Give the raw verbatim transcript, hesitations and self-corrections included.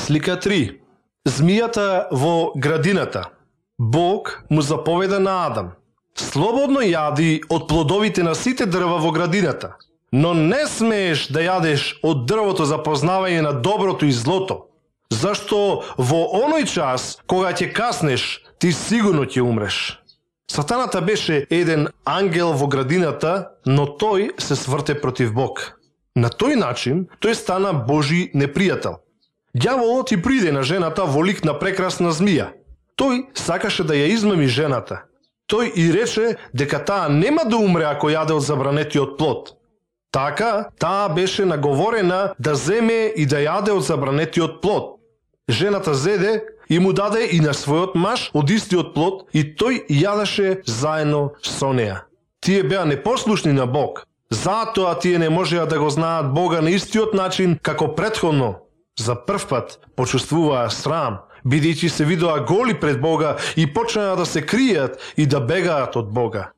Слика три. Змијата во градината. Бог му заповеда на Адам: слободно јади од плодовите на сите дрва во градината, но не смееш да јадеш од дрвото за познавање на доброто и злото, зашто во оној час кога ќе каснеш, ти сигурно ќе умреш. Сатаната беше еден ангел во градината, но тој се сврте против Бог. На тој начин тој стана Божи непријател. Ѓаволот и приде на жената во лик на прекрасна змија. Тој сакаше да ја измами жената. Тој и рече дека таа нема да умре ако јаде од забранетиот плод. Така, таа беше наговорена да земе и да јаде од забранетиот плод. Жената зеде и му даде и на својот маж од истиот плод и тој јадеше заедно со неа. Тие беа непослушни на Бог. Затоа тие не можеа да го знаат Бога на истиот начин како претходно. За прв пат почувствуваа срам, бидејќи се видоа голи пред Бога и почнаа да се кријат и да бегаат од Бога.